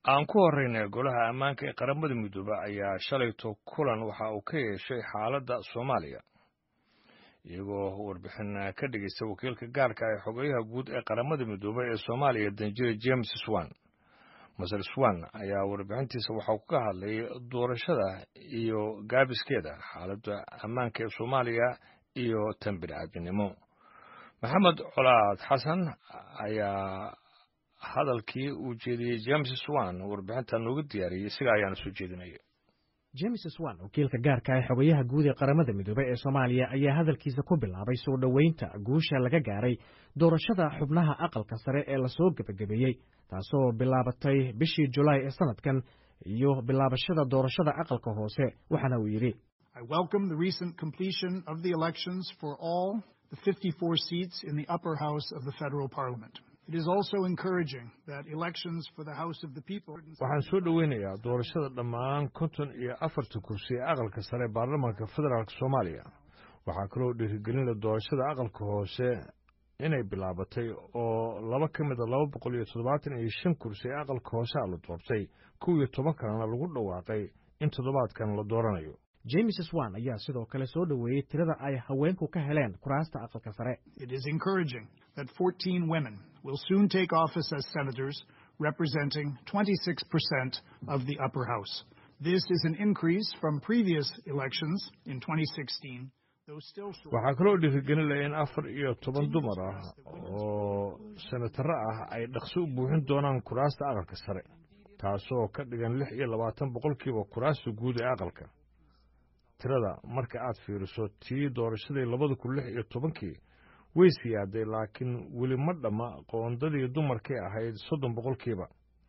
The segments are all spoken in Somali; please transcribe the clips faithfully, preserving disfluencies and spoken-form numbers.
aan ku horeynay golaha ammaanka ee qaramada midoobe ayaa shalayto kulan waxa uu ka yeeshay xaaladda Soomaaliya iyagoo warbixin ka dhigaysa wakiilka gaarka ah ee xogayaha guud ee qaramada midoobe ee Soomaaliya Danjire James Swan. Masar Swan ayaa warbixintiisa waxa uu ka hadlay doorashada iyo gaabiskeeda xaaladda ammaanka ee Soomaaliya iyo tan bini'aadanimo. Maxamed Colaad Xasan ayaa hadalkii uu jeediyey James Swan warbixintan ugu diyaariyey isaga ayaan soo jeedinay. James Swan wakiilka gaarka ah xogayaha guud ee qaramada midoobe ee Soomaaliya ayaa hadalkiisa ku bilaabay soo dhaweynta guusha laga gaaray doorashada xubnaha aqalka sare ee la soo gabagabeeyay taasoo bilaabatay bishii July ee sanadkan iyo bilaabashada doorashada aqalka hoose waxana uu yiri I welcome the recent completion of the elections for all the fifty-four seats in the upper house of the federal parliament. It is also encouraging that elections for the House of the People. Waxaan soo dhaweynayaa doorashada dhammaan konton iyo afarta kursi ee aqalka sare ee baarlamaanka federaalka Soomaaliya. Waxaa kaloo dhiirigelinaya doorashada aqalka hoose inay bilaabatay oo laba ka mid ah laba boqol iyo toddobaatan iyo shan kursi ee aqalka hoose la doortay kow iyo toban kalena lagu dhawaaqay in toddobaadkan la dooranayo. James Swan ayaa sidoo kale soo dhaweeyay tirada ay haweenku ka heleen kuraasta aqalka sare. It is encouraging that fourteen women will soon take office as senators representing twenty-six percent of the upper house. This is an increase from previous elections in twenty sixteen. Waxaa kaloo dhiirigelinaya in afar iyo toban dumar ah oo senataro ah ay dhaqso u buuxin doonaan kuraasta aqalka sare taasoo ka dhigan lix iyo labaatan boqolkiiba kuraasta guud ee aqalka. tirada marka aad fiiriso tii doorashadii labada kun lix iyo tobankii way siyaaday laakiin weli ma dhama qoondadii dumarkii ahayd soddon boqolkiiba.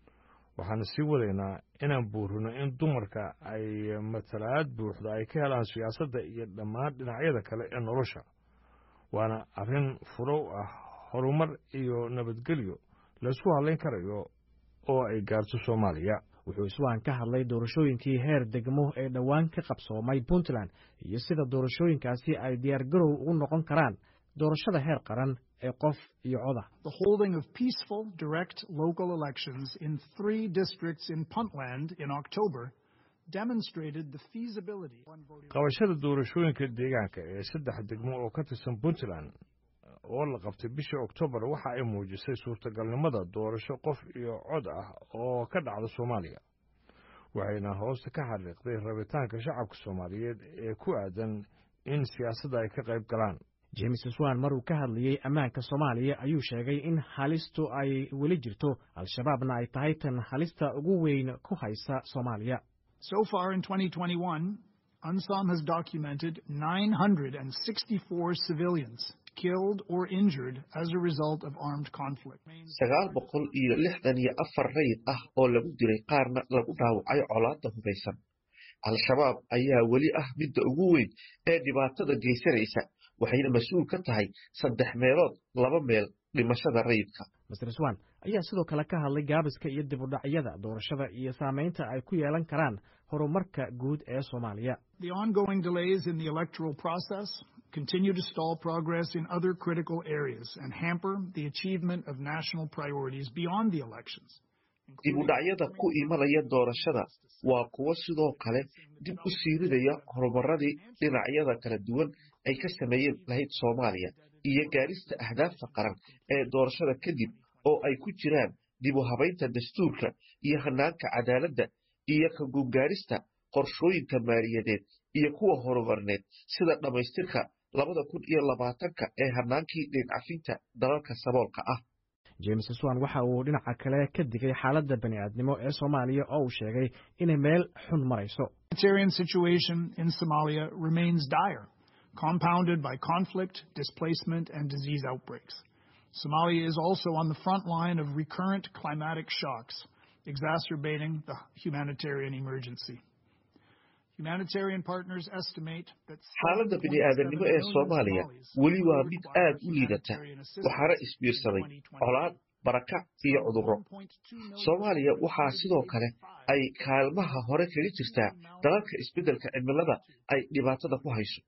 waxaan sii wadaynaa inaan buurino in dumarka ay matalaad buuxda ay ka helaan siyaasadda iyo dhammaan dhinacyada kale ee nolosha. waana arrin furow ah horumar iyo nabadgelyo laysku hadlayn karayo oo ay gaarto Soomaaliya. wuxuu Swan ka hadlay doorashooyinkii heer degmo ee dhawaan ka qabsoomay Puntland iyo sida doorashooyinkaasi ay diyaar garow ugu noqon karaan doorashada heer qaran ee qof iyo coda. The holding of peaceful direct local elections in three districts in Puntland in October demonstrated the feasibility. qabashada doorashooyinka deegaanka ee saddex degmo oo ka tirsan Puntland oo la qabtay bishii October waxa ay muujisay suurtagalnimada doorasho qof iyo cod ah oo ka dhacda Soomaaliya. waxayna hoosta ka xariiqday rabitaanka shacabka Soomaaliyeed ee ku aadan in siyaasadda ay ka qayb galaan. James Swan maruu ka hadlayay ammaanka Soomaaliya ayuu sheegay in halistu ay weli jirto al-shabaabna ay tahay tan halista ugu weyn ku haysa Soomaaliya. So far in twenty twenty-one, UNSOM has documented nine hundred sixty-four civilians killed or injured as a result of armed conflict. sagaal boqol iyo lixdan iyo afar rayid ah oo lagu diray qaarna lagu dhaawacay colaadda hubeysan. Al-shabaab ayaa weli ah midda ugu weyn ee dhibaatada geysanaysa waxayna mas'uul ka tahay saddex meelood laba meel dhimashada rayidka. Mister Swan ayaa sidoo kale ka hadlay gaabiska iyo dib u dhacyada doorashada iyo saameynta ay ku yeelan karaan horumarka guud ee Soomaaliya. The ongoing delays in the electoral process continue to stall progress in other critical areas and hamper the achievement of national priorities beyond the elections. dib u dhacyada ku imanaya doorashada waa kuwa sidoo kale dib u siiridaya horumaradii dhinacyada kala duwan ay ka sameeyeen lahayd Soomaaliya iyo gaarista ahdaafta qaran ee doorashada kadib oo ay ku jiraan dib u habaynta dastuurka iyo hanaanka cadaaladda iyo ka guulgaarista qorshooyinka maaliyadeed iyo kuwa horumarneed sida dhamaystirka labada kun iyo labaatanka ee hanaankii dhinacafinta dalalka saboolka ah. James Swan waxa uu dhinaca kale ka digay xaaladda bani'aadnimo ee Soomaaliya oo uu sheegay inay meel xun marayso. The humanitarian situation in Somalia remains dire, compounded by conflict, displacement and disease outbreaks. Somalia is also on the front line of recurrent climatic shocks, exacerbating the humanitarian emergency. Humanitarian partners estimate that xaaladda bini'aadanimo ee Soomaaliya weli waa mid aad u liidata waxaana isbiirsaday colaad barakac iyo cudurro. Soomaaliya waxaa sidoo kale ay kaalmaha hore kaga jirtaa dalalka isbeddelka cimilada ay dhibaatada ku hayso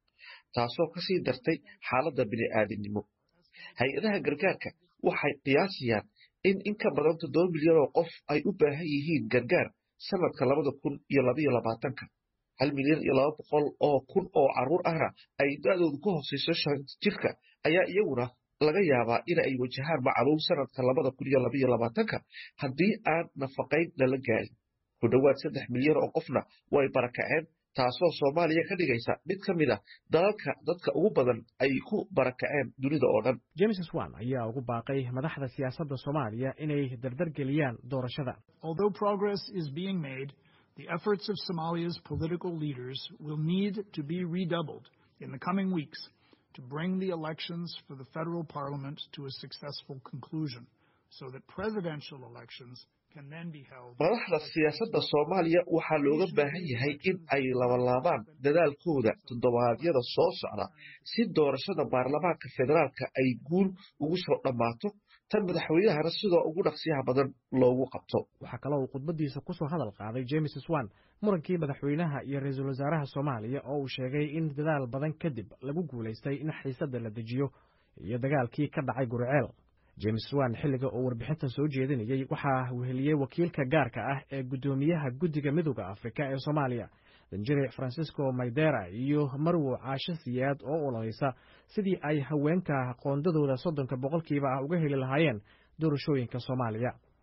taasoo ka sii dartay xaaladda bini'aadanimo. hay-adaha gargaarka waxay qiyaasayaan in in ka badan toddoba milyan oo qof ay u baahan yihiin gargaar sanadka labada kun iyo labaiyo labaatanka hal milyan iyo laba boqol oo kun oo carruur ahna ay da-doodu ku hooseyso shan jirka ayaa iyaguna laga yaabaa in ay wajahaan macaluul sanadka labada kun iyo labaiyo labaatanka haddii aan nafaqayn lala gaarin ku dhowaad saddex milyan oo qofna way barakaceen taasoo Soomaaliya ka dhigaysa mid ka mid ah dalalka dadka ugu badan ay ku barakaceen dunida oo dhan. James Swan ayaa ugu baaqay madaxda siyaasadda Soomaaliya inay dardar geliyaan doorashada. Although progress is being made, the efforts of Somalia's political leaders will need to be redoubled in the coming weeks to bring the elections for the federal parliament to a successful conclusion so that presidential elections madaxda siyaasadda Soomaaliya waxaa looga baahan yahay in ay labalaabaan dadaalkooda toddobaadyada soo socda si doorashada baarlamaanka federaalka ay guul ugu soo dhammaato tan madaxweynahana sidoo ugu dhaqsiyaha badan loogu qabto. waxaa kaloo uu khudbadiisa ku soo hadal qaaday James Swan murankii madaxweynaha iyo ra'iisul wasaaraha Soomaaliya oo uu sheegay in dadaal badan kadib lagu guuleystay in xiisadda la dejiyo iyo dagaalkii ka dhacay Guriceel. James Swan xilliga oo warbixintan soo jeedinayay waxaa weheliyay wakiilka gaarka ah ee gudoomiyaha guddiga midowga Afrika ee Soomaaliya Danjire Francisco Maydera iyo Marwo Caasho Siyaad oo ololeysa sidii ay haweenka qoondadooda soddonka boqolkiiba ah uga heli lahaayeen doorashooyinka Soomaaliya.